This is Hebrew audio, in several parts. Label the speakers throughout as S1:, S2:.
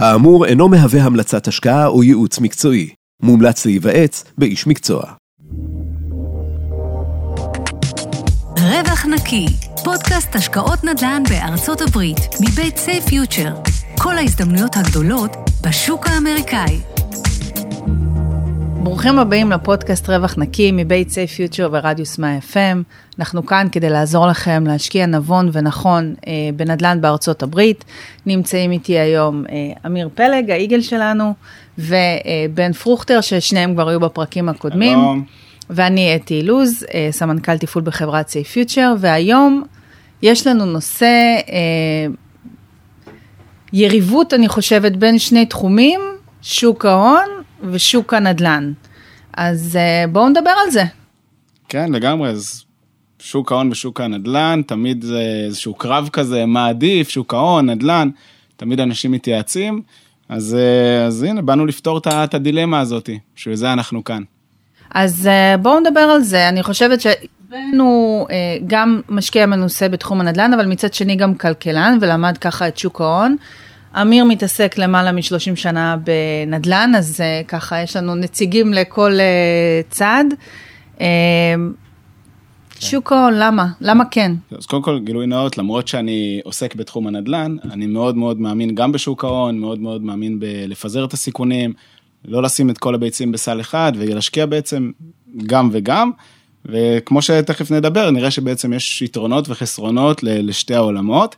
S1: האמור אינו מהווה המלצת השקעה או ייעוץ מקצועי. מומלץ להיוועץ באיש מקצוע.
S2: רווח נקי, פודקאסט השקעות נדל"ן בארצות הברית, מבית סייף פיוטר. כל ההזדמנויות הגדולות בשוק האמריקאי.
S3: ברוכים הבאים לפודקאסט רווח נקי מבית סייף פיוטר ורדיוס 100 FM. אנחנו כאן כדי לעזור לכם להשקיע נבון ונכון בנדל"ן בארצות הברית. נמצאים איתי היום אמיר פלג, האיגל שלנו, ובן פרוכטר, ששניהם כבר היו בפרקים הקודמים.
S4: שלום.
S3: ואני אתי אילוז, סמנכ"ל תפעול בחברת סייף פיוטר, והיום יש לנו נושא יריבות, אני חושבת, בין שני תחומים, שוק ההון ושוק הנדל"ן. אז בואו נדבר על זה.
S4: כן, לגמרי. אז שוק ההון ושוק הנדל"ן, תמיד זה איזשהו קרב כזה, מה עדיף, שוק ההון, נדל"ן, תמיד אנשים מתייעצים. אז הנה, באנו לפתור את הדילמה הזאת, שזה אנחנו כאן.
S3: אז בואו נדבר על זה. אני חושבת שבנו גם משקיע מנוסה בתחום הנדל"ן, אבל מצד שני גם כלכלן, ולמד ככה את שוק ההון. אמיר מתעסק למעלה מ-30 שנה בנדל"ן, אז ככה יש לנו נציגים לכל צד. שוק ההון, למה? למה כן?
S4: אז קודם כל, גילוי נאות, למרות שאני עוסק בתחום הנדל"ן, אני מאוד מאוד מאמין גם בשוק ההון, מאוד מאוד מאמין בלפזר את הסיכונים, לא לשים את כל הביצים בסל אחד, ולהשקיע בעצם גם וגם, וכמו שתכף נדבר, נראה שבעצם יש יתרונות וחסרונות לשתי העולמות.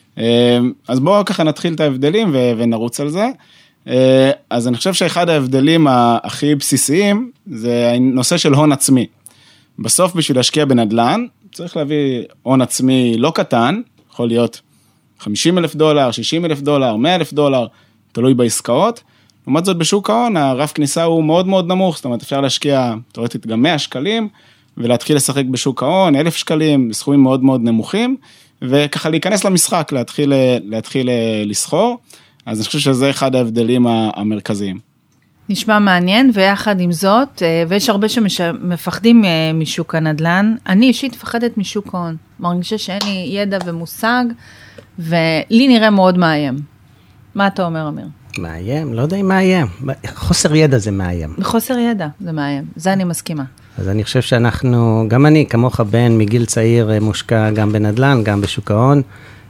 S4: אז בואו ככה נתחיל את ההבדלים ונרוץ על זה. אז אני חושב שאחד ההבדלים הכי בסיסיים, זה הנושא של הון עצמי. בסוף בשביל להשקיע בנדל"ן, צריך להביא הון עצמי לא קטן, יכול להיות $50,000, $60,000, $100,000, תלוי בעסקאות. לעומת זאת בשוק ההון, הרף כניסה הוא מאוד מאוד נמוך, זאת אומרת אפשר להשקיע תאורטית גם 100 שקלים, ולהתחיל לשחק בשוק ההון, 1,000 שקלים, בסכומים מאוד מאוד נמוכים, וככה להיכנס למשחק, להתחיל לסחור, אז אני חושב שזה אחד ההבדלים המרכזיים.
S3: נשמע מעניין, ויחד עם זאת, ויש הרבה שמפחדים משוק הנדל"ן, אני אישית מפחדת משוק ההון, מרגישה שאין לי ידע ומושג, ולי נראה מאוד מאיים. מה אתה אומר, אמיר?
S5: מאיים? לא יודע אם מאיים. חוסר ידע זה מאיים.
S3: חוסר ידע זה מאיים, זה אני מסכימה.
S5: אז אני חושב שאנחנו, גם אני, כמוך בן, מגיל צעיר מושקע גם בנדל"ן, גם בשוק ההון,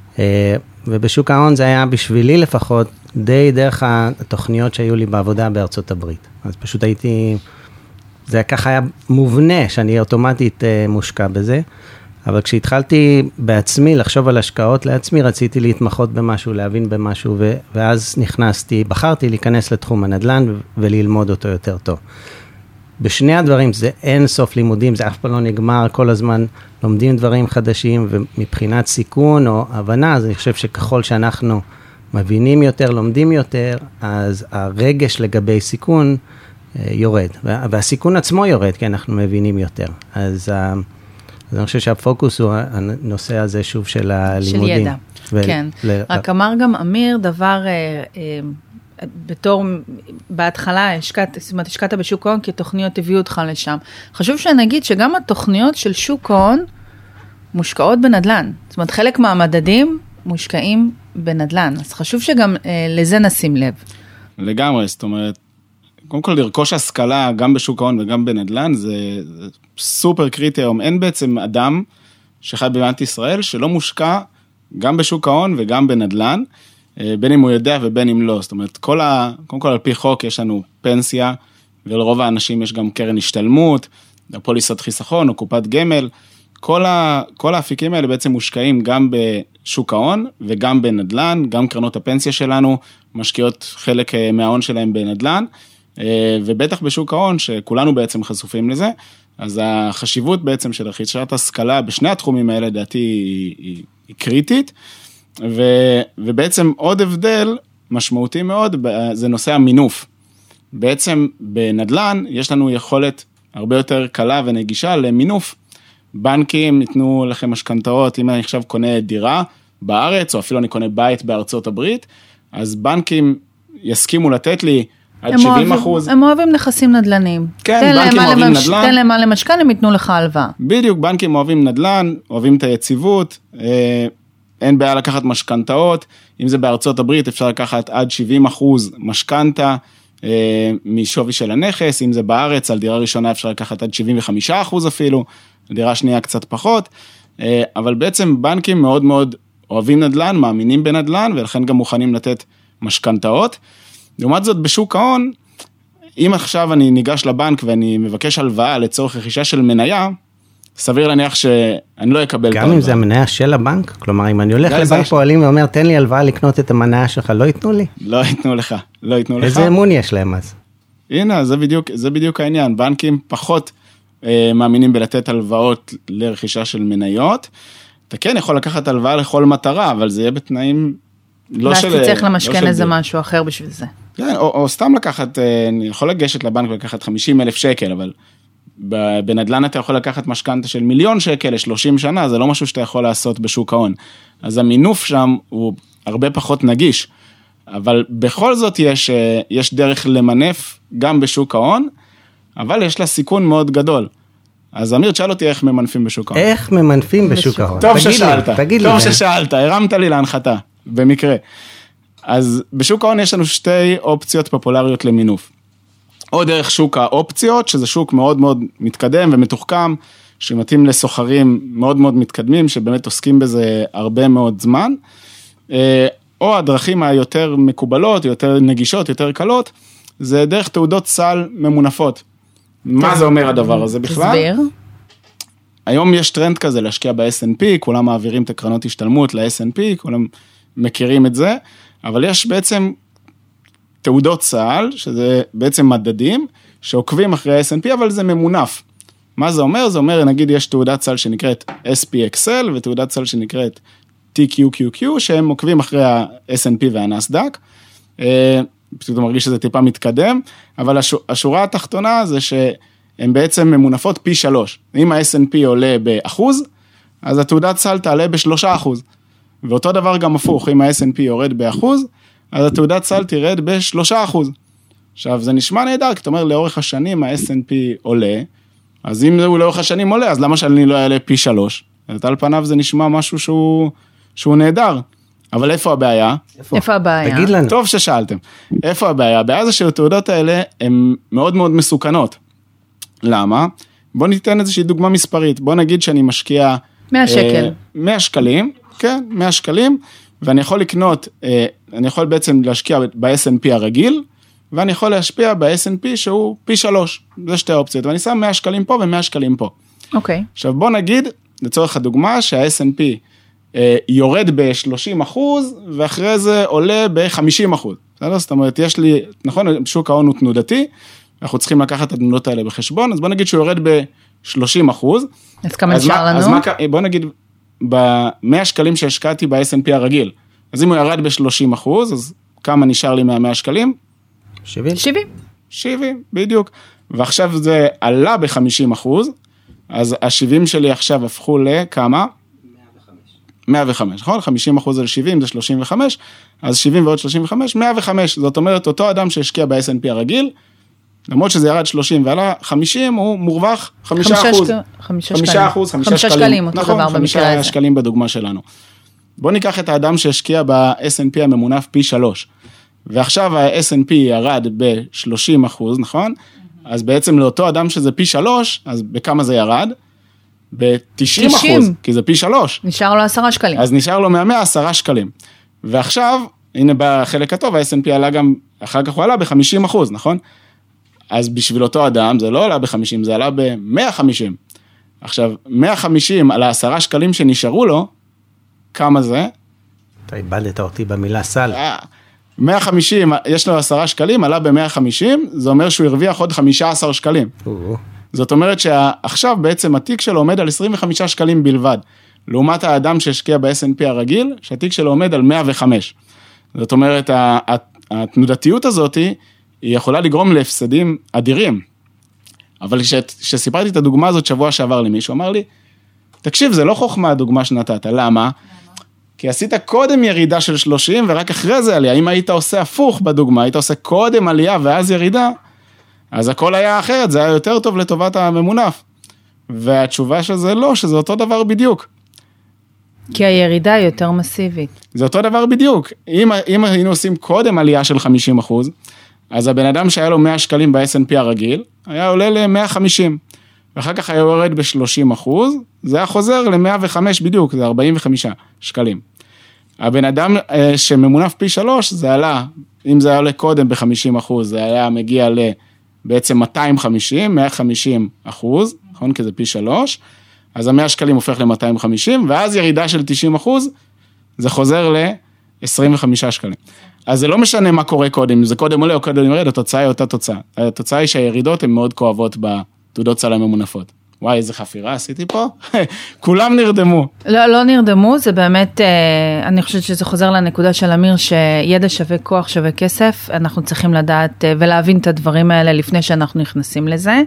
S5: ובשוק ההון זה היה בשבילי לפחות, די דרך התוכניות שהיו לי בעבודה בארצות הברית. אז פשוט הייתי, זה ככה היה מובנה שאני אוטומטית מושקע בזה, אבל כשהתחלתי בעצמי לחשוב על השקעות לעצמי, רציתי להתמחות במשהו, להבין במשהו, ואז בחרתי להיכנס לתחום הנדל"ן וללמוד אותו יותר טוב. בשני הדברים זה אין סוף לימודים, זה אף פעם לא נגמר, כל הזמן לומדים דברים חדשים, ומבחינת סיכון או הבנה, אז אני חושב שככל שאנחנו מבינים יותר, לומדים יותר, אז הרגש לגבי סיכון יורד, והסיכון עצמו יורד, כי אנחנו מבינים יותר. אז אני חושב שהפוקוס הוא הנושא הזה שוב של הלימודים.
S3: של ידע, כן. רק אמר גם אמיר דבר, בתור, בהתחלה השקעת בשוק ההון, כי תוכניות הביאו אותך לשם. חשוב שנגיד שגם התוכניות של שוק ההון מושקעות בנדל"ן. זאת אומרת, חלק מהמדדים מושקעים בנדל"ן. אז חשוב שגם לזה נשים לב. לגמרי,
S4: זאת אומרת, קודם כל לרכוש השכלה גם בשוק ההון וגם בנדל"ן, זה סופר קריטי היום. אין בעצם אדם שחי במדינת ישראל שלא מושקע גם בשוק ההון וגם בנדל"ן, בין אם הוא יודע ובין אם לא. זאת אומרת, קודם כל על פי חוק יש לנו פנסיה, ולרוב האנשים יש גם קרן השתלמות, פוליסת חיסכון או קופת גמל. כל האפיקים האלה בעצם מושקעים גם בשוק ההון וגם בנדל"ן, גם קרנות הפנסיה שלנו משקיעות חלק מההון שלהם בנדל"ן, ובטח בשוק ההון שכולנו בעצם חשופים לזה, אז החשיבות בעצם של רכישת השכלה בשני התחומים האלה דעתי היא קריטית, ובעצם עוד הבדל משמעותי מאוד זה נושא המינוף. בעצם בנדל"ן יש לנו יכולת הרבה יותר קלה ונגישה למינוף. בנקים ניתנו לכם משכנתאות, אם אני עכשיו קונה דירה בארץ, או אפילו אני קונה בית בארצות הברית, אז בנקים יסכימו לתת לי עד 70%.
S3: הם אוהבים נכסים נדל"נים.
S4: כן, בנקים אוהבים נדל"ן.
S3: תן להם מה למשכן, הם ייתנו לך הלוואה.
S4: בדיוק, בנקים אוהבים נדל"ן, אוהבים את היציבות, אין בעיה לקחת משכנתאות, אם זה בארצות הברית אפשר לקחת עד 70% משכנתה משווי של הנכס, אם זה בארץ, על דירה ראשונה אפשר לקחת עד 75% אפילו, דירה שנייה קצת פחות, אבל בעצם בנקים מאוד מאוד אוהבים נדל"ן, מאמינים בנדל"ן, ולכן גם מוכנים לתת משכנתאות. לעומת זאת בשוק ההון, אם עכשיו אני ניגש לבנק ואני מבקש הלוואה לצורך רכישה של מניה, סביר להניח שאני לא אקבל את ההלוואה.
S5: גם אם זה המניה של הבנק? כלומר, אם אני הולך לבנק פועלים ואומר, תן לי הלוואה לקנות את המניה שלך, לא ייתנו לי?
S4: לא ייתנו לך, לא ייתנו לך.
S5: איזה אמון יש להם אז?
S4: הנה, זה בדיוק העניין. בנקים פחות מאמינים בלתת הלוואות לרכישה של מניות. אתה כן יכול לקחת הלוואה לכל מטרה, אבל זה יהיה בתנאים לא של...
S3: ואז תצטרך למשכן איזה משהו אחר בשביל זה.
S4: כן, או סתם לקחת, אני יכול לגשת לבנק ולקחת 50,000 שקל, אבל בנדל"ן אתה יכול לקחת משכנתה של 1,000,000 שקל ל-30 שנה, זה לא משהו שאתה יכול לעשות בשוק ההון. אז המינוף שם הוא הרבה פחות נגיש, אבל בכל זאת יש דרך למנף גם בשוק ההון, אבל יש לה סיכון מאוד גדול. אז אמיר, תשאל אותי איך ממנפים בשוק ההון.
S5: איך ממנפים בשוק ההון?
S4: טוב ששאלת, הרמת לי להנחתה, במקרה. אז בשוק ההון יש לנו שתי אופציות פופולריות למינוף. או דרך שוק האופציות, שזה שוק מאוד מאוד מתקדם ומתוחכם, שמתאים לסוחרים מאוד מאוד מתקדמים, שבאמת עוסקים בזה הרבה מאוד זמן, או הדרכים היותר מקובלות, יותר נגישות, יותר קלות, זה דרך תעודות סל ממונפות. מה זה אומר הדבר הזה בכלל?
S3: תסביר.
S4: היום יש טרנד כזה להשקיע ב-S&P, כולם מעבירים את הקרנות השתלמות ל-S&P, כולם מכירים את זה, אבל יש בעצם תעודות סל, שזה בעצם מדדים, שעוקבים אחרי ה-S&P, אבל זה ממונף. מה זה אומר? זה אומר, נגיד, יש תעודת סל שנקראת SPXL, ותעודת סל שנקראת TQQQ, שהם עוקבים אחרי ה-S&P והנסדק. פשוט מרגיש שזה טיפה מתקדם, אבל השורה התחתונה זה שהן בעצם ממונפות פי 3. אם ה-S&P עולה באחוז, אז התעודת סל תעלה ב3%. ואותו דבר גם הפוך, אם ה-S&P יורד באחוז, אז התעודת סל תירד ב3%. עכשיו, זה נשמע נהדר, כי אתה אומר, לאורך השנים ה-S&P עולה, אז אם הוא לאורך השנים עולה, אז למה שאני לא אעלה פי 3? אז על פניו זה נשמע משהו שהוא נהדר. אבל איפה הבעיה?
S3: איפה הבעיה?
S5: תגיד לנו.
S4: טוב ששאלתם. איפה הבעיה? הבעיה זה שהתעודות האלה הן מאוד מאוד מסוכנות. למה? בוא ניתן איזושהי דוגמה מספרית. בוא נגיד שאני משקיע
S3: 100 שקל.
S4: 100 שקלים, כן, 100 שקלים, ואני יכול לקנות, אני יכול בעצם להשקיע ב-S&P הרגיל, ואני יכול להשפיע ב-S&P שהוא פי 3. זה שתי אופציות. ואני שם 100 שקלים פה ו100 שקלים פה.
S3: אוקיי.
S4: עכשיו בוא נגיד, לצורך הדוגמה, שה-S&P יורד ב-30%, ואחרי זה עולה ב-50%. זאת אומרת, יש לי, נכון, שוק ההון הוא תנודתי, אנחנו צריכים לקחת את התנודות האלה בחשבון, אז בוא נגיד שהוא יורד ב-30%.
S3: אז כמה נשאר לנו?
S4: בוא נגיד, ב-100 שקלים שהשקעתי ב-S&P הרגיל, אז אם הוא ירד ב-30%, אז כמה נשאר לי מה-100 שקלים? 70, בדיוק. ועכשיו זה עלה ב-50%, אז ה-70 שלי עכשיו הפכו לכמה? 105, נכון? 50% על 70 זה 35, אז 70 ועוד 35, 105. זאת אומרת, אותו אדם שהשקיע ב-S&P הרגיל, למרות שזה ירד 30 ועלה 50, הוא מורווח 5%. 5
S3: שקלים, אותו
S4: נכון,
S3: דבר במקרה הזה.
S4: 5 שקלים בדוגמה שלנו. בוא ניקח את האדם שהשקיע ב-S&P הממונף פי 3, ועכשיו ה-S&P ירד ב-30%, נכון? אז בעצם לאותו אדם שזה פי 3, אז בכמה זה ירד? ב-90%, כי זה פי 3.
S3: נשאר לו 10 שקלים.
S4: אז נשאר לו מה-100 10 שקלים. ועכשיו, הנה בחלק הטוב, ה-S&P עלה גם, אחר כך הוא עלה ב-50%, נכון? אז בשביל אותו אדם, זה לא עלה ב-50, זה עלה ב-150. עכשיו, 150 על 10 שקלים שנשארו לו, כמה זה?
S5: אתה איבדת אותי במילה סל.
S4: 150, יש לו 10 שקלים, עלה ב-150, זה אומר שהוא הרוויח עוד 15 שקלים. זאת אומרת שעכשיו בעצם התיק שלו עומד על 25 שקלים בלבד, לעומת האדם שהשקיע ב-S&P הרגיל, שהתיק שלו עומד על 105. זאת אומרת, התנודתיות הזאת היא יכולה לגרום להפסדים אדירים. אבל כשסיפרתי את הדוגמה הזאת שבוע שעבר למישהו, אמר לי, תקשיב, זה לא חוכמה הדוגמה שנתת, למה? כי עשית קודם ירידה של 30 ורק אחרי זה עלייה. אם היית עושה הפוך בדוגמה, היית עושה קודם עלייה ואז ירידה, אז הכל היה אחרת, זה היה יותר טוב לטובת הממונף. והתשובה שזה לא, שזה אותו דבר בדיוק.
S3: כי הירידה היא יותר מסיבית.
S4: זה אותו דבר בדיוק. אם היינו עושים קודם עלייה של 50%, אז הבן אדם שהיה לו 100 שקלים ב-S&P הרגיל, היה עולה ל-150, ואחר כך היה יורד ב-30%, זה היה חוזר ל-105 בדיוק, זה 45 שקלים. הבן אדם שממונף פי 3, זה עלה, אם זה היה עולה קודם ב-50%, זה היה מגיע בעצם 250, 150%, נכון? כי זה פי 3, אז ה-100 שקלים הופך ל-250, ואז ירידה של 90%, זה חוזר ל-25 שקלים. אז זה לא משנה מה קורה קודם, זה קודם עולה או קודם יורד, התוצאה היא אותה תוצאה. התוצאה היא שהירידות הן מאוד כואבות בתעודות סל הממונפות. וואי, איזה חפירה עשיתי פה? כולם נרדמו.
S3: לא נרדמו, זה באמת, אני חושבת שזה חוזר לנקודה של אמיר, שידע שווה כוח שווה כסף, אנחנו צריכים לדעת ולהבין את הדברים האלה לפני שאנחנו נכנסים לזה.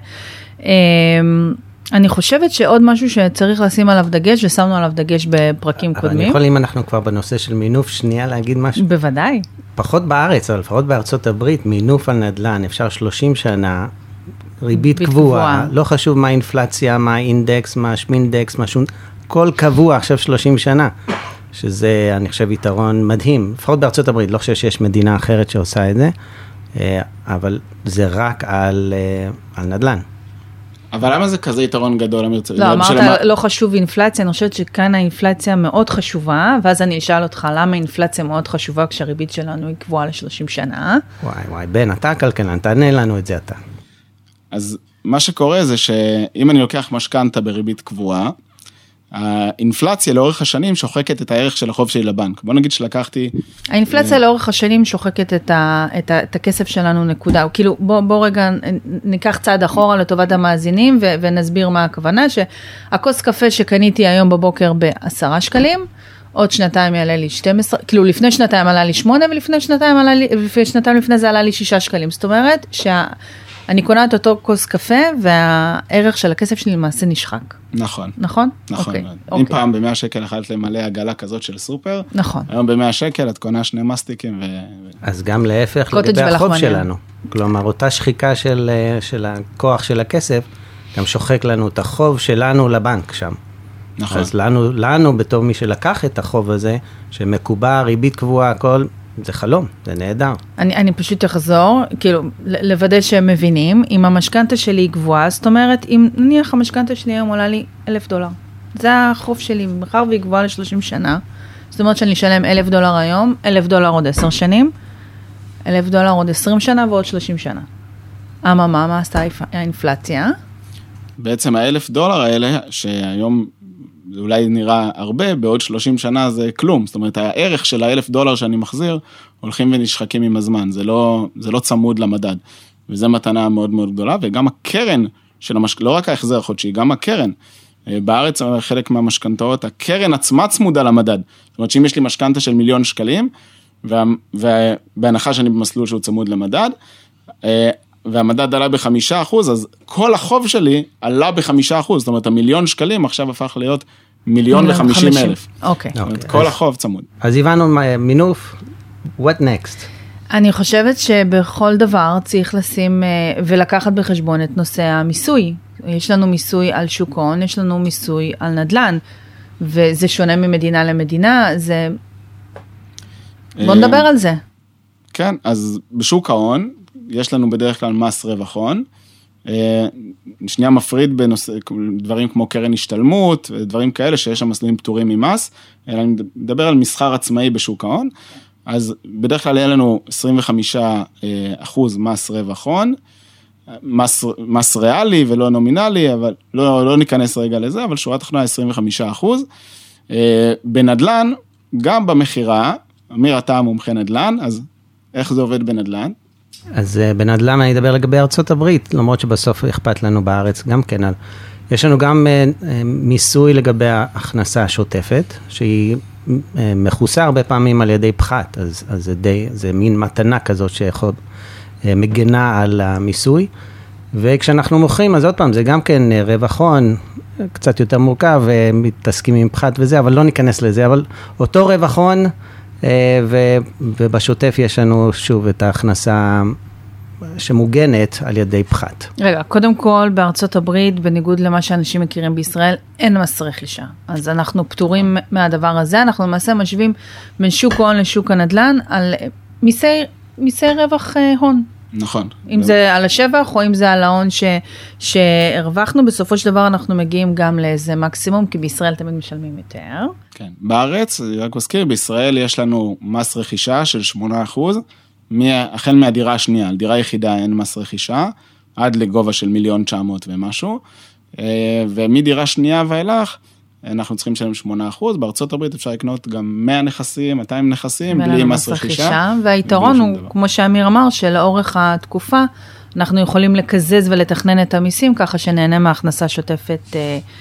S3: אני חושבת שעוד משהו שצריך לשים עליו דגש, ושמנו עליו דגש בפרקים קודמים.
S5: אני יכול, אם אנחנו כבר בנושא של מינוף, שנייה להגיד משהו?
S3: בוודאי.
S5: פחות בארץ, אבל לפחות בארצות הברית, מינוף על נדל"ן, אפשר 30 שנה, ריבית קבועה, לא חשוב מה האינפלציה, מה האינדקס, מה השמינדקס, מה שום, כל קבוע עכשיו 30 שנה, שזה אני חושב יתרון מדהים, לפחות בארצות הברית, לא חושב שיש מדינה אחרת שעושה את זה, אבל זה רק על נדל"ן.
S4: אבל למה זה כזה יתרון גדול?
S3: לא, אמרת לא חשוב אינפלציה, אני חושבת שכאן האינפלציה מאוד חשובה, ואז אני אשאל אותך למה האינפלציה מאוד חשובה כשהריבית שלנו היא קבועה ל-30 שנה.
S5: וואי, בן, אתה הכלכלן, תענה לנו את זה אתה.
S4: אז מה שקורה זה שאם אני לוקח משכנתה בריבית קבועה, האינפלציה לאורך השנים שוחקת את הערך של החוב שלי לבנק. בוא נגיד שלקחתי...
S3: האינפלציה לאורך השנים שוחקת את הכסף שלנו נקודה. כאילו בוא רגע ניקח צעד אחורה לטובת המאזינים ונסביר מה הכוונה, שהכוס קפה שקניתי היום בבוקר ב10 שקלים, עוד שנתיים יעלה לי 12, כאילו לפני שנתיים עלה לי 8 ולפני שנתיים לפני זה עלה לי 6 שקלים. זאת אומרת אני קונה את אותו כוס קפה, והערך של הכסף שלי למעשה נשחק.
S4: נכון.
S3: נכון?
S4: נכון. אם פעם ב100 שקל יכלת למלא עגלה כזאת של סופר,
S3: נכון.
S4: היום ב100 שקל את קונה 2 מסטיקים
S5: אז גם להפך לגבי החוב שלנו. כלומר, אותה שחיקה של הכוח של הכסף, גם שוחק לנו את החוב שלנו לבנק שם. נכון. אז לנו בתור מי שלקח את החוב הזה, שמקובע, ריבית קבועה, הכל, זה חלום, זה נהדר. אני
S3: פשוט אחזור, כאילו, לוודא שהם מבינים, אם המשכנתה שלי היא גבוהה, זאת אומרת, אם נניח המשכנתה שלי היום עולה לי $1,000, זה החוב שלי, מחר והיא גבוהה ל-30 שנה, זאת אומרת שאני אשלם $1,000 היום, $1,000 עוד 10 שנים, $1,000 עוד 20 שנה ועוד 30 שנה. מה עשתה האינפלציה?
S4: בעצם $1,000 האלה, שהיום זה אולי נראה הרבה, בעוד 30 שנה זה כלום, זאת אומרת, הערך של $1,000 שאני מחזיר, הולכים ונשחקים עם הזמן, זה לא צמוד למדד, וזה מתנה מאוד מאוד גדולה, וגם הקרן של לא רק ההחזר החודשי, גם הקרן, בארץ חלק מהמשכנתאות, הקרן עצמה צמודה למדד, זאת אומרת, שאם יש לי משכנתה של $1,000,000, ובהנחה שאני במסלול שהוא צמוד למדד, והמדד עלה ב5%, אז כל החוב שלי עלה ב5%, זאת אומרת, $1,000,000 עכשיו הפך להיות $1,050,000.
S3: אוקיי.
S4: כל החוב צמוד.
S5: אז הבנו מינוף, what next?
S3: אני חושבת שבכל דבר צריך לשים ולקחת בחשבון את נושא המיסוי. יש לנו מיסוי על שוק ההון, יש לנו מיסוי על נדל"ן, וזה שונה ממדינה למדינה, זה... בוא נדבר על זה.
S4: כן, אז בשוק ההון, יש לנו בדרך כלל מס רווח הון, שנייה מפריד בדברים כמו קרן השתלמות, דברים כאלה שיש שם מסלולים פטורים ממס, אלא אני מדבר על מסחר עצמאי בשוק ההון, אז בדרך כלל יהיה לנו 25% מס רווח הון, מס ריאלי ולא נומינלי, אבל לא ניכנס רגע לזה, אבל שורה תחתונה 25%. בנדל"ן, גם במחירה, אמיר אתה מומחה נדל"ן, אז איך זה עובד בנדל"ן?
S5: אז בנדל"ן אני אדבר לגבי ארצות הברית, למרות שבסוף אכפת לנו בארץ גם כן. יש לנו גם מיסוי לגבי ההכנסה השוטפת, שהיא מכוסה הרבה פעמים על ידי פחת, אז זה מין מתנה כזאת שיכול מגנה על המיסוי, וכשאנחנו מוכרים, אז עוד פעם, זה גם כן רווח הון, קצת יותר מורכב, מתעסקים עם פחת וזה, אבל לא ניכנס לזה, אבל אותו רווח הון, ובשוטף יש לנו שוב את ההכנסה שמוגנת על ידי פחת.
S3: רגע, קודם כל, בארצות הברית, בניגוד למה שאנשים מכירים בישראל, אין מס רכישה. אז אנחנו פטורים מהדבר הזה, אנחנו למעשה משווים בין שוק ההון לשוק הנדל"ן על מיסי רווח הון.
S4: נכון.
S3: אם זה על השבח או אם זה על ההון שהרווחנו, בסופו של דבר אנחנו מגיעים גם לאיזה מקסימום, כי בישראל תמיד משלמים יותר.
S4: כן, בארץ, אני רק מזכיר, בישראל יש לנו מס רכישה של 8%, החל מהדירה השנייה, על דירה יחידה אין מס רכישה, עד לגובה של 1,900,000 ומשהו, ומדירה שנייה ואילך, אנחנו צריכים לשלם 8%, בארצות הברית אפשר לקנות גם 100 נכסים, 200 נכסים, בלי מס רכישה.
S3: והיתרון הוא, כמו שאמיר אמר, שלאורך התקופה, אנחנו יכולים לקזז ולתכנן את המיסים, ככה שנהנה מהכנסה שוטפת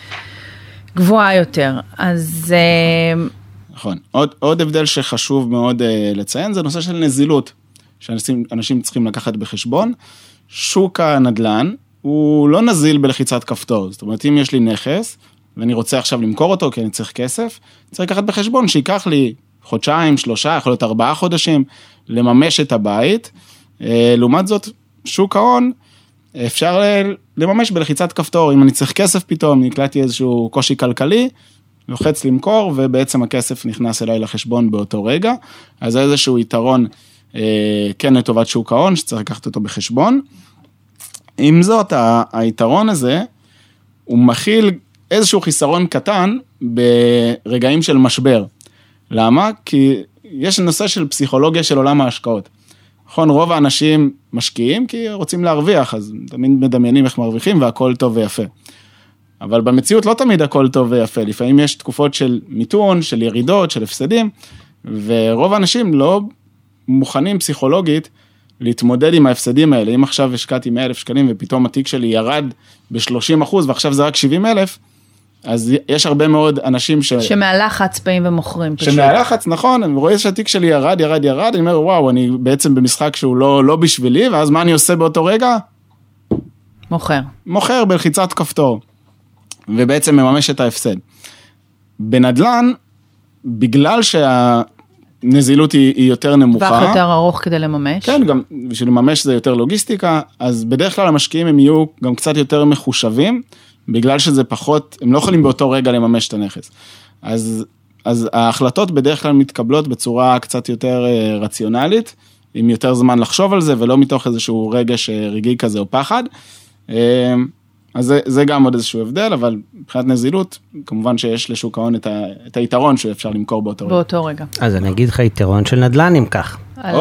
S3: גבוהה יותר. אז...
S4: נכון. עוד הבדל שחשוב מאוד לציין, זה נושא של נזילות, שאנשים צריכים לקחת בחשבון. שוק הנדל"ן הוא לא נזיל בלחיצת כפתור, זאת אומרת, אם יש לי נכס, ואני רוצה עכשיו למכור אותו, כי אני צריך כסף, צריך לקחת בחשבון שיקח לי חודשיים, 3, יכול להיות 4 חודשים, לממש את הבית. לעומת זאת, שוק ההון, אפשר לממש בלחיצת כפתור, אם אני צריך כסף פתאום, נקלטתי איזשהו קושי כלכלי, לוחץ למכור, ובעצם הכסף נכנס אליי לחשבון באותו רגע, אז זה איזשהו יתרון, כן לטובת שוק ההון, שצריך לקחת אותו בחשבון. עם זאת, היתרון הזה, הוא מכיל איזשהו חיסרון קטן ברגעים של משבר. למה? כי יש נושא של פסיכולוגיה של עולם ההשקעות. נכון, רוב האנשים משקיעים כי רוצים להרוויח, אז תמיד מדמיינים איך מרוויחים והכל טוב ויפה. אבל במציאות לא תמיד הכל טוב ויפה, לפעמים יש תקופות של מיתון, של ירידות, של הפסדים, ורוב האנשים לא מוכנים פסיכולוגית להתמודד עם ההפסדים האלה. אם עכשיו השקעתי 100,000 שקלים ופתאום התיק שלי ירד ב-30% ועכשיו זה רק 70,000, אז יש הרבה מאוד אנשים
S3: שמהלחץ באים ומוכרים.
S4: שמהלחץ, נכון, אני רואה שהתיק שלי ירד, אני אומר, וואו, אני בעצם במשחק שהוא לא בשבילי, ואז מה אני עושה באותו רגע? מוכר בלחיצת כפתור, ובעצם מממש את ההפסד. בנדל"ן, בגלל שהנזילות היא יותר נמוכה.
S3: טווח יותר ארוך כדי לממש.
S4: כן, גם בשביל לממש זה יותר לוגיסטיקה, אז בדרך כלל המשקיעים הם יהיו גם קצת יותר מחושבים, בגלל שזה פחות, הם לא יכולים באותו רגע לממש את הנכס. אז ההחלטות בדרך כלל מתקבלות בצורה קצת יותר רציונלית, עם יותר זמן לחשוב על זה, ולא מתוך איזשהו רגש רגעי כזה או פחד. אז זה גם עוד איזשהו הבדל, אבל מבחינת נזילות, כמובן שיש לשוק ההון את היתרון שאפשר למכור באותו רגע.
S5: אז אני אגיד לך יתרון של נדל"ן אם כך.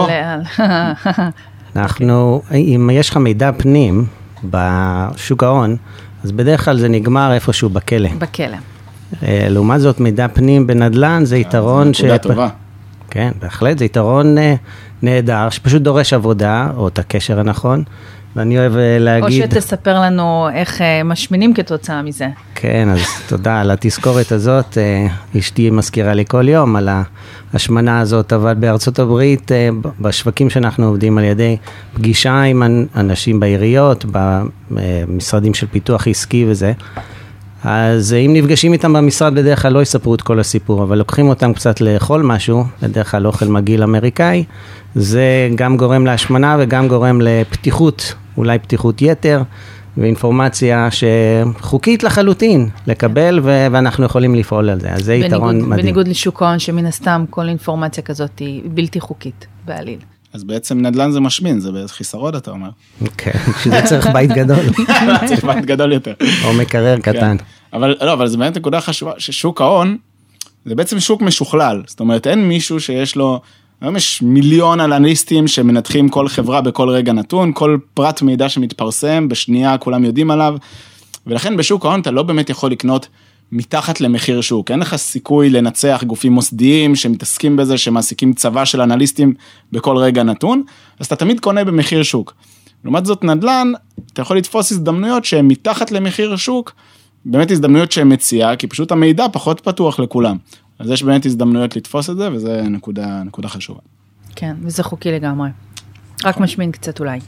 S5: אם יש לך מידע פנים בשוק ההון, אז בדרך כלל זה נגמר איפשהו בכלא. לעומת זאת, מידע פנים בנדל"ן זה יתרון
S4: נקודה טובה.
S5: כן, בהחלט, זה יתרון נהדר, שפשוט דורש עבודה, או את הקשר הנכון, ואני אוהב להגיד...
S3: או שתספר לנו איך משמינים כתוצאה מזה.
S5: כן, אז תודה על התזכורת הזאת, אשתי מזכירה לי כל יום על ההשמנה הזאת, אבל בארצות הברית, בשווקים שאנחנו עובדים על ידי פגישה עם אנשים בעיריות, במשרדים של פיתוח עסקי וזה, אז אם נפגשים איתם במשרד, בדרך כלל לא יספרו את כל הסיפור, אבל לוקחים אותם קצת לאכול משהו, בדרך כלל אוכל מגיל אמריקאי, זה גם גורם להשמנה וגם גורם לפתיחות, אולי פתיחות יתר, ואינפורמציה שחוקית לחלוטין לקבל, ואנחנו יכולים לפעול על זה. אז זה יתרון מדהים.
S3: בניגוד לשוק ההון, שמן הסתם כל אינפורמציה כזאת היא בלתי חוקית בעליל.
S4: אז בעצם נדל"ן זה משמין, זה חיסרון, אתה אומר.
S5: כן, שזה צריך בית גדול.
S4: צריך בית גדול יותר.
S5: או מקרר קטן.
S4: אבל זה באמת נקודה חשובה, ששוק ההון, זה בעצם שוק משוכלל. זאת אומרת, אין מישהו שיש לו, היום יש מיליון אנליסטים שמנתחים כל חברה בכל רגע נתון, כל פרט מידע שמתפרסם, בשנייה כולם יודעים עליו, ולכן בשוק ההון אתה לא באמת יכול לקנות מתחת למחיר שוק, אין לך סיכוי לנצח גופים מוסדיים שמתעסקים בזה, שמעסיקים צבא של אנליסטים בכל רגע נתון, אז אתה תמיד קונה במחיר שוק. לעומת זאת נדל"ן, אתה יכול לתפוס הזדמנויות שהן מתחת למחיר שוק, באמת הזדמנויות שהן מציעה, כי פשוט המידע פחות פתוח לכולם. אז יש באמת הזדמנויות לתפוס את זה, וזה נקודה חשובה.
S3: כן, וזה חוקי לגמרי. רק משמין קצת אולי.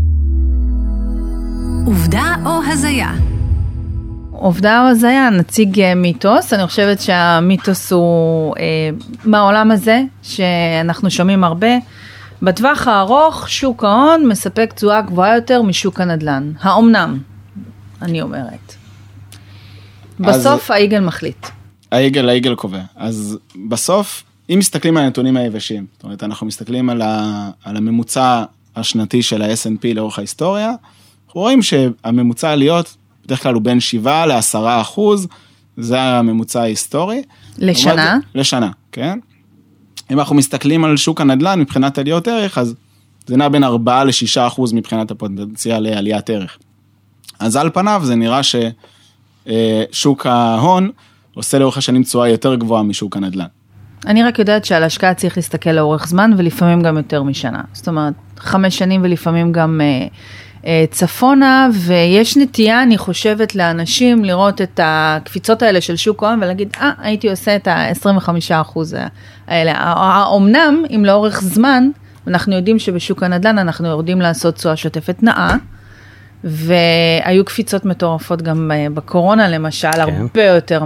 S2: עובדה או הזיה?
S3: עובדה או הזיה, נציג מיתוס, אני חושבת שהמיתוס הוא מהעולם הזה, שאנחנו שומעים הרבה, בטווח הארוך, שוק ההון מספק תשואה גבוהה יותר משוק הנדל"ן. האומנם, אני אומרת. בסוף העיגל מחליט.
S4: העיגל קובע. אז בסוף, אם מסתכלים על הנתונים היבשים, זאת אומרת, אנחנו מסתכלים על הממוצע השנתי של ה-S&P לאורך ההיסטוריה, אנחנו רואים שהממוצע העליות, בדרך כלל הוא בין 7 ל-10%, זה הממוצע ההיסטורי.
S3: לשנה?
S4: לשנה, כן. אם אנחנו מסתכלים על שוק הנדל"ן מבחינת עליות ערך, אז זה נע בין 4 ל-6% מבחינת הפוטנציאל לעליית ערך. אז על פניו זה נראה ששוק ההון עושה לאורך השנים תשואה יותר גבוהה משוק הנדל"ן.
S3: אני רק יודעת שעל השקעה צריך להסתכל לאורך זמן, ולפעמים גם יותר משנה. זאת אומרת, 5 שנים ולפעמים גם צפונה, ויש נטייה, אני חושבת, לאנשים לראות את הקפיצות האלה של שוק ההון, ולהגיד, הייתי עושה את ה-25% האלה. האומנם, אם לאורך זמן, אנחנו יודעים שבשוק הנדל"ן אנחנו יורדים לעשות תשואה שוטפת נאה, והיו קפיצות מטורפות גם בקורונה, למשל, הרבה יותר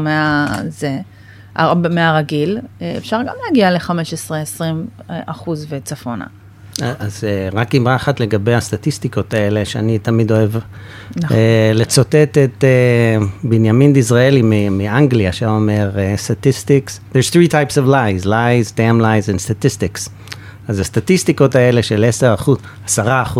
S3: מהרגיל, אפשר גם להגיע ל-15-20% וצפונה.
S5: אז רק אמרה אחת לגבי הסטטיסטיקות האלה, שאני תמיד אוהב לצוטט את בנימין דיזראלי מאנגליה, שאומר, statistics, there's 3 types of lies, damn lies and statistics. אז הסטטיסטיקות האלה של 10%,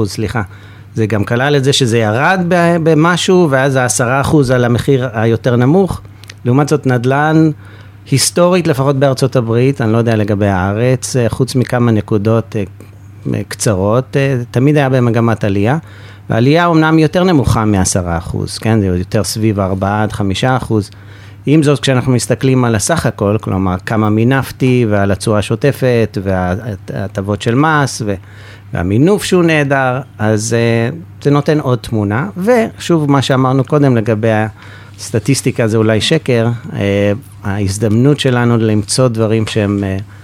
S5: זה גם כלל את זה שזה ירד במשהו, ואז 10% על המחיר היותר נמוך. לעומת זאת נדל"ן, היסטורית לפחות בארצות הברית, אני לא יודע לגבי הארץ, חוץ מכמה נקודות קצרות, תמיד היה במגמת עלייה, והעלייה אומנם יותר נמוכה מ10%, כן? זה יותר סביב 4-5%. עם זאת, כשאנחנו מסתכלים על הסך הכל, כלומר, כמה מינפתי ועל התשואה השוטפת, וההטבות של מס, והמינוף שהוא נהדר, אז זה נותן עוד תמונה, ושוב מה שאמרנו קודם לגבי הסטטיסטיקה, זה אולי שקר, ההזדמנות שלנו למצוא דברים שהם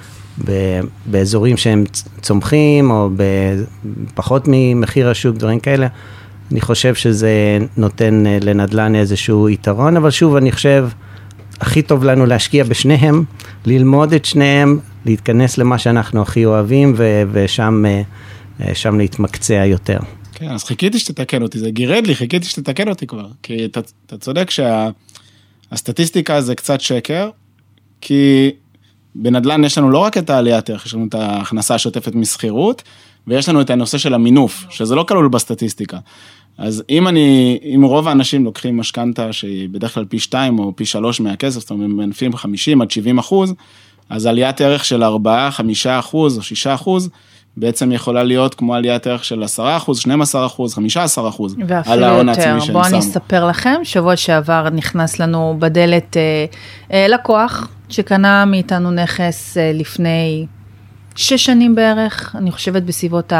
S5: באזורים שהם צומחים, או פחות ממחיר השוק, דברים כאלה, אני חושב שזה נותן לנדל"ן איזשהו יתרון, אבל שוב אני חושב, הכי טוב לנו להשקיע בשניהם, ללמוד את שניהם, להתכנס למה שאנחנו הכי אוהבים, ושם להתמקצע יותר.
S4: כן, אז חיכיתי שתתקן אותי, זה גירד לי, חיכיתי שתתקן אותי כבר, כי אתה צודק שהסטטיסטיקה זה קצת שקר, כי בנדל"ן יש לנו לא רק את העליית ערך, יש לנו את ההכנסה השוטפת מסחירות, ויש לנו את הנושא של המינוף, שזה לא כלול בסטטיסטיקה. אז אם רוב האנשים לוקחים משכנתה שהיא בדרך כלל פי 2 או פי 3 מהכסף, זאת אומרת, מנפים 50-70%, אז עליית ערך של 4-5% או 6%, בעצם יכולה להיות כמו עליית ערך של 10%, 12%, 15%.
S3: ואפילו יותר. בואו אני אספר לכם, שבוע שעבר נכנס לנו בדלת לקוח, שקנה מאיתנו נכס לפני 6 שנים בערך, אני חושבת בסביבות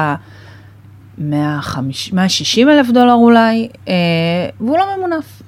S3: $160,000 אולי, והוא לא ממונף.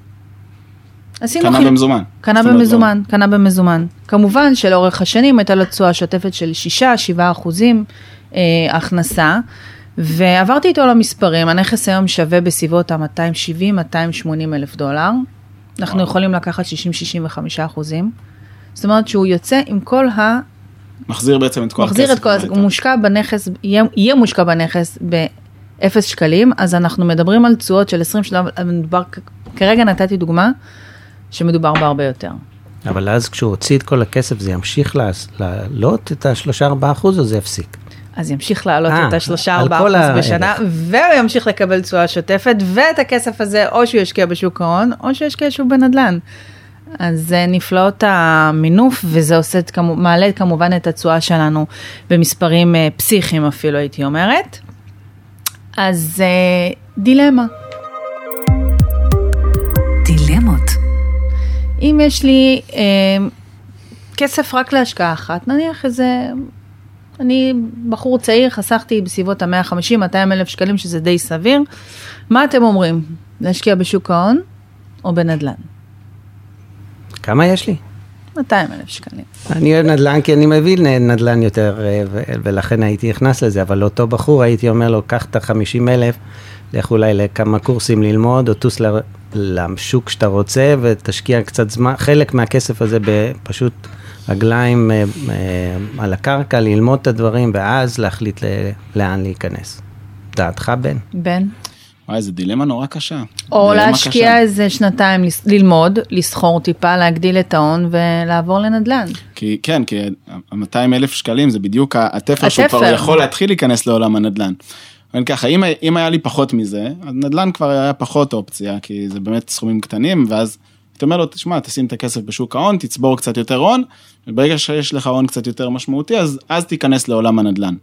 S3: קנה במזומן. כמובן שלאורך השנים הייתה לו תשואה שוטפת של 6-7% הכנסה, ועברתי איתו למספרים, הנכס היום שווה בסביבות $270,000-$280,000. אנחנו יכולים לקחת 60-65%. זאת אומרת שהוא יוצא עם כל
S4: מחזיר בעצם את כל הכסף.
S3: הוא מושקע בנכס, יהיה מושקע בנכס ב0 שקלים, אז אנחנו מדברים על תשואות של 20 שנה, כרגע נתתי דוגמה, שמדובר בהרבה יותר.
S5: אבל אז כשהוא הוציא את כל הכסף, זה ימשיך לעלות את ה3-4% או זה יפסיק?
S3: אז ימשיך לעלות את ה3-4% בשנה, והוא ימשיך לקבל תשואה שוטפת, ואת הכסף הזה, או שהוא ישקיע בשוק ההון, או שהוא ישקיע שוב בנדל"ן. אז זה נפלאות המינוף, וזה מעלה כמובן את התשואה שלנו, במספרים פסיכיים אפילו, הייתי אומרת. אז דילמה.
S2: דילמות.
S3: אם יש לי כסף רק להשקעה אחת, נניח אני בחור צעיר, חסכתי בסביבות ה-150,000-200,000 שקלים, שזה די סביר. מה אתם אומרים? להשקיע בשוק ההון או בנדל"ן?
S5: כמה יש לי?
S3: 200,000 שקלים.
S5: אני אוהב נדל"ן, כי אני מבין נדל"ן יותר, ולכן הייתי נכנס לזה, אבל לאותו בחור הייתי אומר לו, קח את ה-50,000, לך אולי לכמה קורסים ללמוד, או טוס לשוק שאתה רוצה, ותשקיע קצת זמן, חלק מהכסף הזה פשוט רגליים על הקרקע, ללמוד את הדברים, ואז להחליט לאן להיכנס. דעתך, בן?
S3: בן?
S4: וואי, זו דילמה נורא קשה.
S3: או להשקיע איזה שנתיים ללמוד, לסחור טיפה, להגדיל את ההון ולעבור לנדל"ן.
S4: כי 200,000 שקלים זה בדיוק התפר שהוא כבר יכול להתחיל להיכנס לעולם הנדל"ן. ככה, אם היה לי פחות מזה, הנדל"ן כבר היה פחות אופציה, כי זה באמת סכומים קטנים, ואז אתה אומר לו, תשמע, תשים את הכסף בשוק ההון, תצבור קצת יותר הון, וברגע שיש לך הון קצת יותר משמעותי, אז תיכנס לעולם הנדל"ן.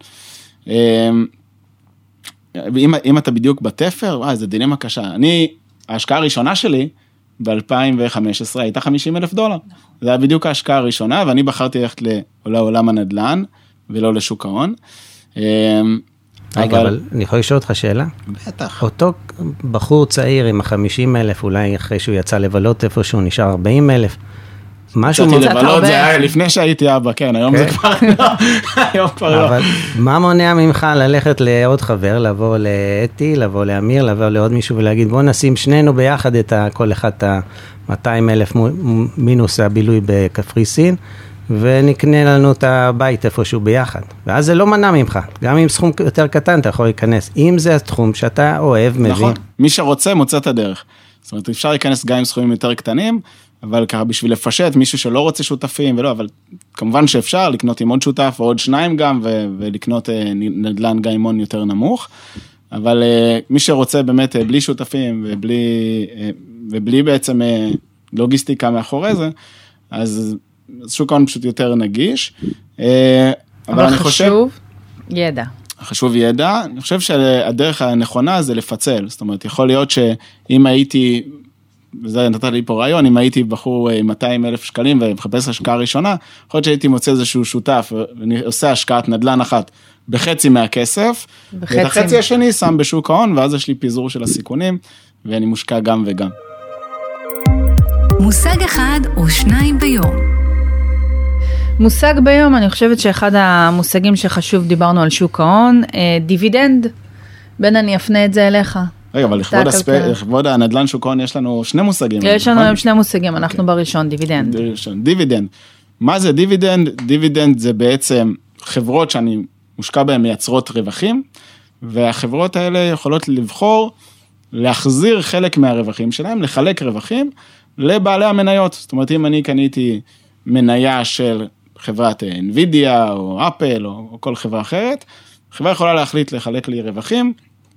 S4: אם אתה בדיוק בתפר, וואי, זה דילמה קשה. ההשקעה הראשונה שלי, ב-2015, הייתה $50,000. זה היה בדיוק ההשקעה הראשונה, ואני בחרתי ללכת לעולם הנדל"ן, ולא לשוק ההון.
S5: רגע, אבל אני יכול לשאול אותך שאלה?
S4: בטח.
S5: אותו בחור צעיר עם ה-50,000, אולי אחרי שהוא יצא לבלות איפה שהוא נשאר 40,000, משהו
S4: יצאתי לבלות, זה היה לפני שהייתי אבא, כן, היום זה כבר לא, היום כבר לא. אבל
S5: מה מונע ממך ללכת לעוד חבר, לבוא לאתי, לבוא לאמיר, לבוא לעוד מישהו ולהגיד, בוא נשים שנינו ביחד את כל אחד ה-200,000 מינוס הבילוי בקפריסין, ונקנה לנו את הבית איפשהו ביחד. ואז זה לא מנע ממך. גם עם סכום יותר קטן אתה יכול להיכנס. אם זה התחום שאתה אוהב, מבין.
S4: נכון. מי שרוצה מוצא את הדרך. זאת אומרת, אפשר להיכנס גם עם סכומים יותר קטנים, אבל ככה בשביל לפשט, מישהו שלא רוצה שותפים ולא, אבל כמובן שאפשר לקנות עם עוד שותף או עוד שניים גם, ולקנות נדל"ן גם עם הון יותר נמוך. אבל מי שרוצה באמת בלי שותפים ובלי בעצם לוגיסטיקה מאחורי זה, אז שוק ההון פשוט יותר נגיש.
S3: אבל חשוב ידע.
S4: חשוב ידע. אני חושב שהדרך הנכונה זה לפצל. זאת אומרת, יכול להיות שאם הייתי, וזה נתת לי פה רעיון, אם הייתי בחור עם 200,000 שקלים ומחפש השקעה ראשונה, יכול להיות שהייתי מוצא איזשהו שותף, ואני עושה השקעת נדל"ן אחת בחצי מהכסף, ואת החצי השני שם בשוק ההון, ואז יש לי פיזור של הסיכונים, ואני מושקע גם וגם.
S2: מושג אחד או שניים ביום.
S3: מושג ביום, אני חושבת שאחד המושגים שחשוב, דיברנו על שוק ההון, דיבידנד. בן, אני אפנה את זה אליך.
S4: רגע, אבל לכבוד הנדל"ן שוק ההון יש לנו שני מושגים.
S3: יש לנו היום שני מושגים, אנחנו בראשון, דיבידנד.
S4: דיבידנד. מה זה דיבידנד? דיבידנד זה בעצם חברות שאני מושקע בהן מייצרות רווחים, והחברות האלה יכולות לבחור להחזיר חלק מהרווחים שלהם, לחלק רווחים לבעלי המניות. זאת אומרת, אם אני קניתי מניה של חברת NVIDIA או אפל או כל חברה אחרת, חברה יכולה להחליט לחלק לי רווחים,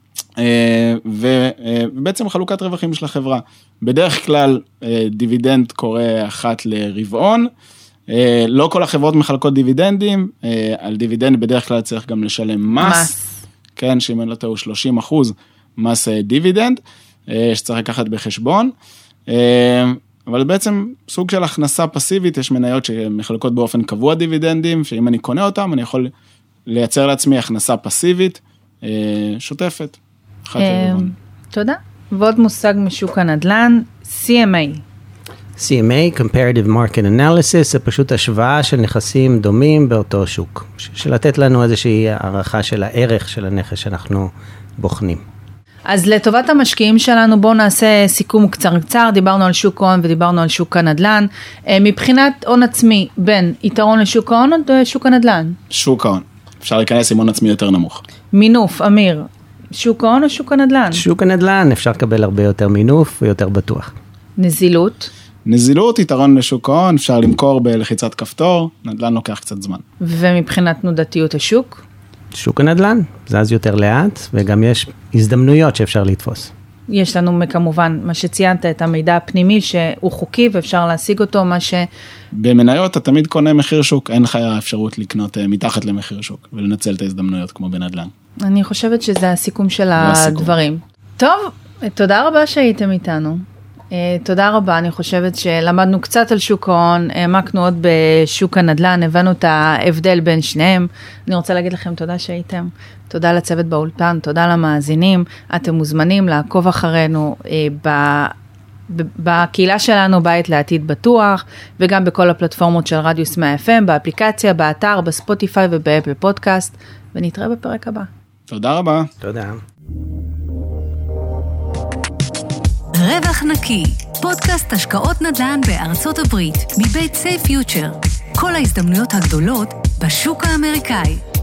S4: ובעצם חלוקת רווחים של החברה. בדרך כלל דיבידנד קורה אחת לרבעון, לא כל החברות מחלקות דיבידנדים, על דיבידנד בדרך כלל צריך גם לשלם מס, כן, שאם אין לו תאו 30% מס דיבידנד, שצריך לקחת בחשבון, אבל בעצם סוג של הכנסה פסיבית, יש מניות שמחלקות באופן קבוע דיבידנדים, שאם אני קונה אותם, אני יכול לייצר לעצמי הכנסה פסיבית, שוטפת.
S3: תודה. ועוד מושג משוק הנדל"ן, CMA.
S5: CMA, Comparative Market Analysis, זה פשוט השוואה של נכסים דומים באותו שוק, של לתת לנו איזושהי הערכה של הערך של הנכס שאנחנו בוחנים.
S3: אז לטובת המשקיעים שלנו, בואו נעשה סיכום קצר, דיברנו על שוק ההון ודיברנו על שוק הנדל"ן. מבחינת הון עצמי, בין יתרון לשוק ההון או שוק הנדל"ן?
S4: שוק ההון. אפשר להיכנס עם הון עצמי יותר נמוך.
S3: מינוף, אמיר, שוק ההון או שוק הנדל"ן?
S5: שוק הנדל"ן, אפשר לקבל הרבה יותר מינוף ויותר בטוח.
S3: נזילות?
S4: נזילות, יתרון לשוק ההון, אפשר למכור בלחיצת כפתור, נדל"ן לוקח קצת זמן.
S3: ומבחינת תנודתיות השוק?
S5: שוק הנדל"ן, זז יותר לאט, וגם יש הזדמנויות שאפשר לתפוס.
S3: יש לנו כמובן, מה שציינת, את המידע הפנימי שהוא חוקי ואפשר להשיג אותו, מה ש...
S4: במניות אתה תמיד קונה מחיר שוק, אין לך אפשרות לקנות מתחת למחיר שוק, ולנצל את ההזדמנויות כמו בנדל"ן.
S3: אני חושבת שזה הסיכום של הדברים. טוב, תודה רבה שהייתם איתנו. תודה רבה, אני חושבת שלמדנו קצת על שוק ההון, העמקנו עוד בשוק הנדל"ן, הבנו את ההבדל בין שניהם. אני רוצה להגיד לכם תודה שהייתם, תודה לצוות באולפן, תודה למאזינים, אתם מוזמנים לעקוב אחרינו בקהילה שלנו, בית לעתיד בטוח, וגם בכל הפלטפורמות של רדיוס 100 FM, באפליקציה, באתר, בספוטיפיי ובאפל פודקאסט, ונתראה בפרק הבא.
S4: תודה רבה.
S5: תודה.
S2: רווח נקי, פודקאסט השקעות נדל"ן בארצות הברית, מבית סייף פיוטר. כל ההזדמנויות הגדולות בשוק האמריקאי.